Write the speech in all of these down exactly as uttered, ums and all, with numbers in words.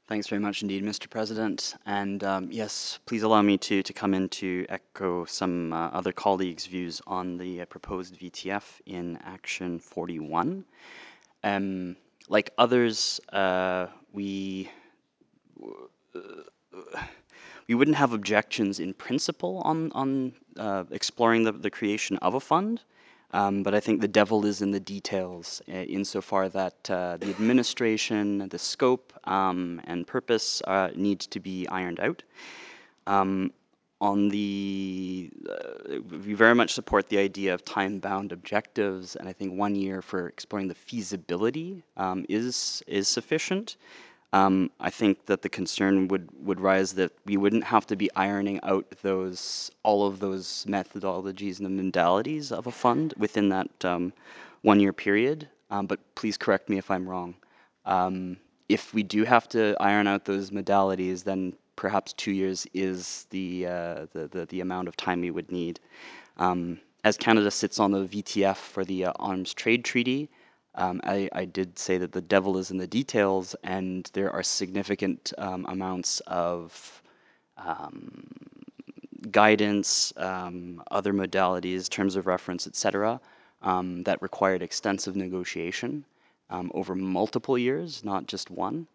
Thanks very much indeed, Mister President. And um, yes, please allow me to, to come in to echo some uh, other colleagues' views on the uh, proposed V T F in Action forty-one. Um, like others, uh, we we wouldn't have objections in principle on on uh, exploring the, the creation of a fund. Um, but I think the devil is in the details, uh, insofar that uh, the administration, the scope, um, and purpose uh, needs to be ironed out. Um, on the, uh, we very much support the idea of time-bound objectives, and I think one year for exploring the feasibility um, is is sufficient. Um, I think that the concern would, would rise that we wouldn't have to be ironing out those all of those methodologies and modalities of a fund within that um, one-year period. Um, but please correct me if I'm wrong. Um, if we do have to iron out those modalities, then perhaps two years is the uh, the, the, the amount of time we would need. Um, as Canada sits on the V T F for the uh, Arms Trade Treaty, um, I, I did say that the devil is in the details, and there are significant um, amounts of um, guidance, um, other modalities, terms of reference, et cetera, um, that required extensive negotiation um, over multiple years, not just one.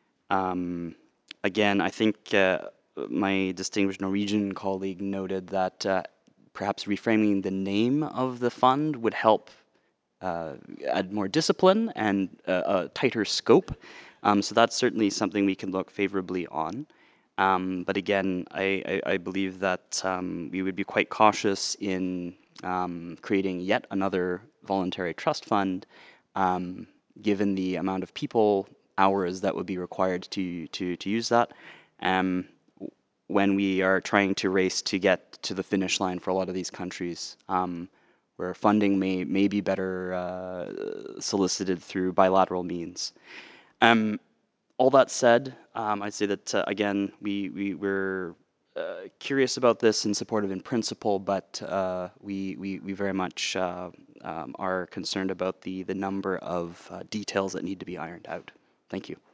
Um, again, I think uh, my distinguished Norwegian colleague noted that uh, perhaps reframing the name of the fund would help uh, add more discipline and uh, a tighter scope. Um, so that's certainly something we can look favorably on. Um, but again, I, I, I believe that um, we would be quite cautious in um, creating yet another voluntary trust fund, um, given the amount of people hours that would be required to to to use that. Um, when we are trying to race to get to the finish line for a lot of these countries, um, where funding may may be better uh, solicited through bilateral means. Um, all that said, um, I'd say that uh, again, we we we're uh, curious about this and supportive in principle, but uh, we, we we very much uh, um, are concerned about the the number of uh, details that need to be ironed out. Thank you.